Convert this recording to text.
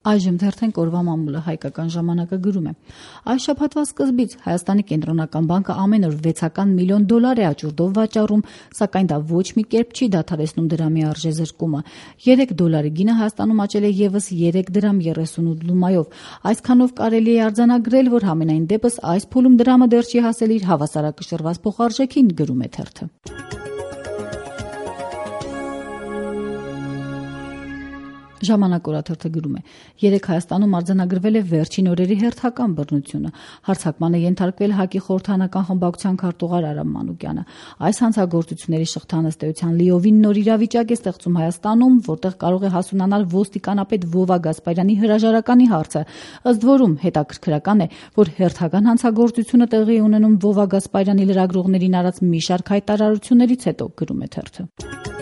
Այժմ թերթենք օրվա մամուլը հայկական ժամանակը գրում է. Այս շաբաթվա սկզբից Հայաստանի կենտրոնական բանկը ամեն օր 600 միլիոն դոլար է աճուրդով վաճառում, սակայն դա ոչ մի կերպ չի դադարեցնում դրամի արժեզրկումը։ 3 դոլարի գինը Հայաստանում աճել է եւս 3 դրամ 38 լումայով։ Այսքանով կարելի է արձանագրել, որ համենայն դեպս այս փուլում դրամը դեռ չի հասել իր հավասարակշռված փոխարժեքին, գրում է թերթը։ Ժամանակ օրաթերթը գրում է. երեկ Հայաստանում արձանագրվել է վերջին օրերի հերթական բռնությունը։ Հարձակման է ենթարկվել ՀԱԿ-ի խորհրդարանական խմբակցության քարտուղար Արամ Մանուկյանը։ Այս հանցագործությունների շղթան ըստ էության լիովին նոր իրավիճակ է ստեղծում Հայաստանում, որտեղ կարող է հասունանալ ոստիկանապետ Վովա Գասպարյանի հրաժարականի հարցը։ Ըստ որում հետաքրքրական է, որ հերթական հանցագործությունը տեղի է ունենում Վովա Գասպարյանի լրագրողներին արած մի շարք հայտարարություններից հետո, գրում է թերթը։